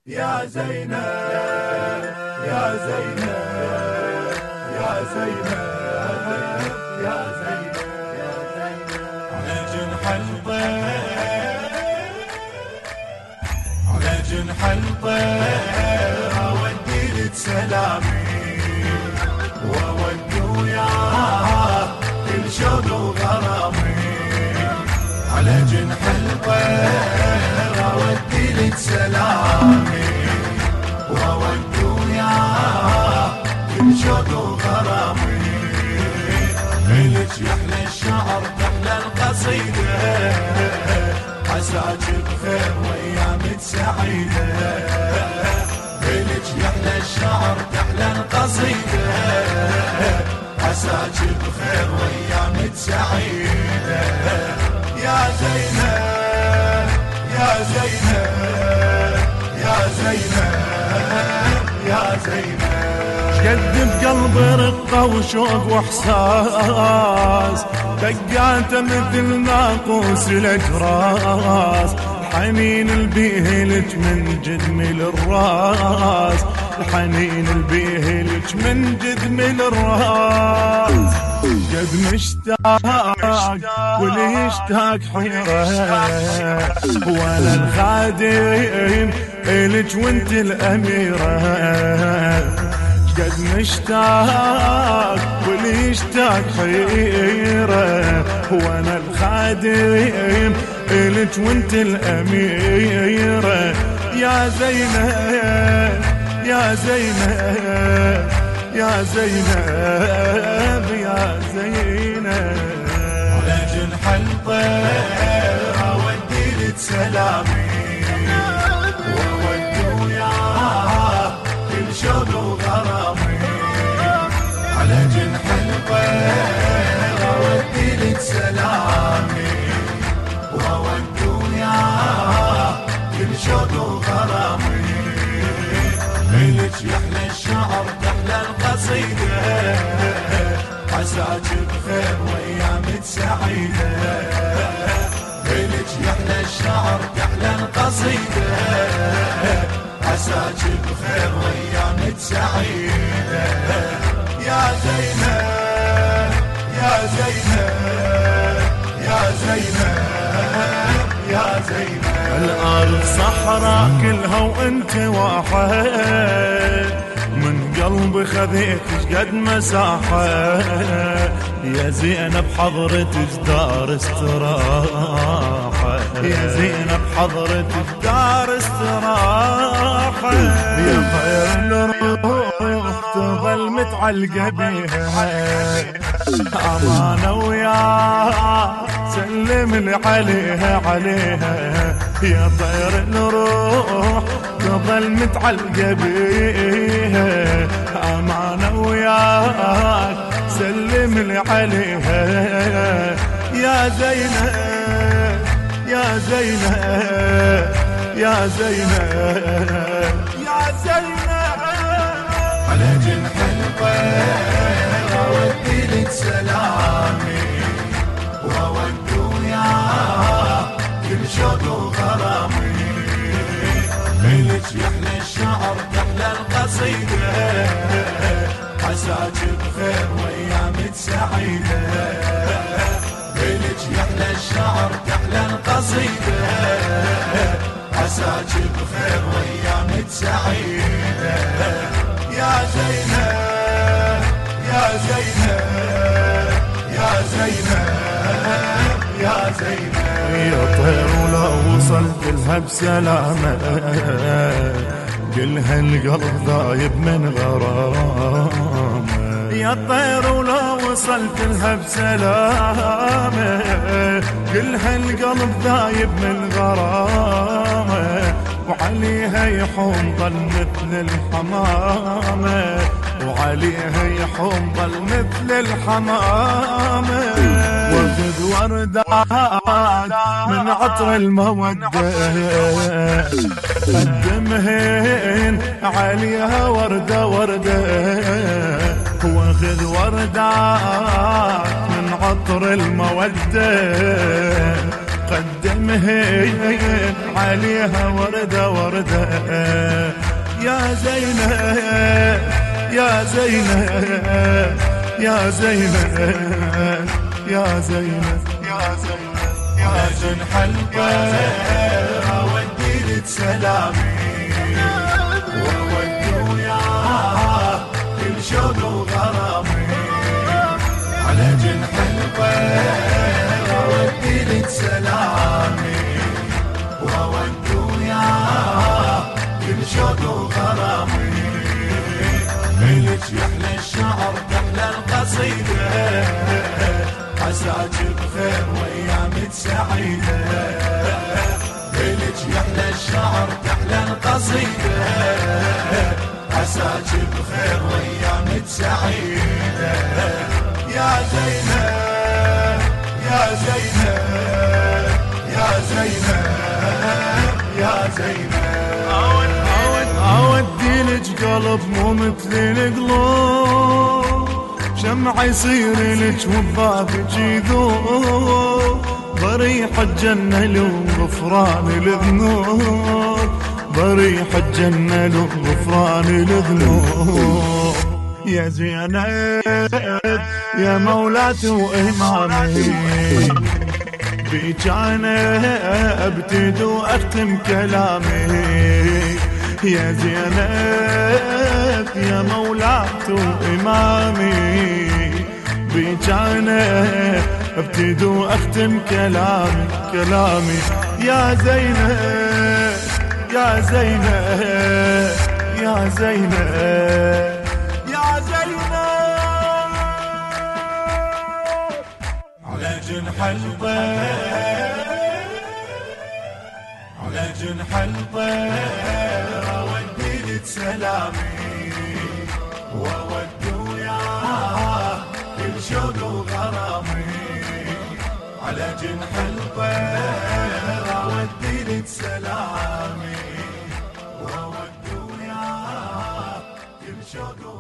يا زينب يا زينب يا زينب يا زينب على جنح الطير على جنح الطير اودي لك سلامي واودي وياه كل شوق وغرامي على جنح الطير اودي لك سلامي واودي وياه كل شوق وغرامي إلك يحلى الشعر تحلى القصيدة عساك بخير وايامك سعيدة إلك يحلى الشعر تحلى القصيدة عساك بخير وايامك سعيدة يا زينب يا زينب يا زينب يا زينب شقد بقلب رقة وشوق واحساس دقاته مثل ناقوس الاجراس الحنين البيهلج من جدمي للراس الحنين البيهلج من جدمي للراس قد مشتاق واللي يشتاق حيرة وانا الخادم الك وانت الاميرة قد مشتاق واللي يشتاق حيرة وانا الخادم الك وانت الاميرة يا زينب يا زينب يا زينب يا زينب على جنح الطير اودي لك سلامي واودي وياه كل شوق وغرامي على جنح الطير اودي لك سلامي واودي وياه كل شوق وغرامي إلك يحلى الشعر تحلى القصيدة عساك بخير وايامك سعيدة إلك يحلى الشعر تحلى القصيدة عساك بخير وايامك سعيدة يا زينب يا زينب يا زينب يا زينب الأرض صحراء كلها وانت واحد من قلبي خذيتش قد مساحة يا زينب حضرتك دار استراحة يا زينب حضرتك دار استراحة يا خير الروح تظل متعلقة بيها أمانة وياها سلم لي عليها عليها يا طير الروح تظل متعلقة بيها أمانة وياك سلم لي عليها يا زينب يا زينب يا زينب يا زينب على جنح الطير اودي لك سلامي واودي وياه كل شوق وغرامي إلك يحلى الشعر تحلى القصيدة عساك بخير وايامك سعيدة إلك يحلى الشعر تحلى القصيدة عساك بخير وايامك سعيدة يا زينب يا زينب يا زينب يا زينب يا طير ولو وصلت لها بسلامة قلها القلب ضايب من غرامة يا طير ولو وصلت لها بسلامة قلها القلب ضايب من غرامة وعليها يحوم ظل مثل الحمامة وعليها يحوم ظل مثل الحمامة واخذ وردات من عطر المودة قدمهن عليها وردة وردة واخذ وردات من عطر المودة قدمهن دمهين عليها وردة وردة. يا زينب يا زينب يا زينب يا زينب يا زينب يا جنح القلب اودي لك سلامي واودي وياه كل شوق وغرامي. على جنح القلب اودي لك سلامي واودي وياه كل شوق وغرامي. لك يحلى الشعر تحلى القصيدة عساك بخير وايامك سعيدة. لك يحلى الشعر تحلى القصيدة عساك بخير وايامك سعيدة. يا زينب يا زينب يا زينب يا زينب اودي لك قلب مو مثل القلوب شمعة يصير لك وبابك يذوب ضريح الجنة لو غفران الذنوب ضريح الجنة لو غفران الذنوب. يا زينب يا مولاتي وإمامي بيك أنا أبتدي وأختم كلامي. يا زينب يا مولاتي وإمامي بيك أنا ابتدي واختم كلامي كلامي. يا زينب يا زينب يا زينب يا زينب على جنح الطير على جنح الطير اودي لك سلامي واودي وياه كل شوق وغرامي. على جنح الطير اودي لك سلامي واودي وياه كل شوق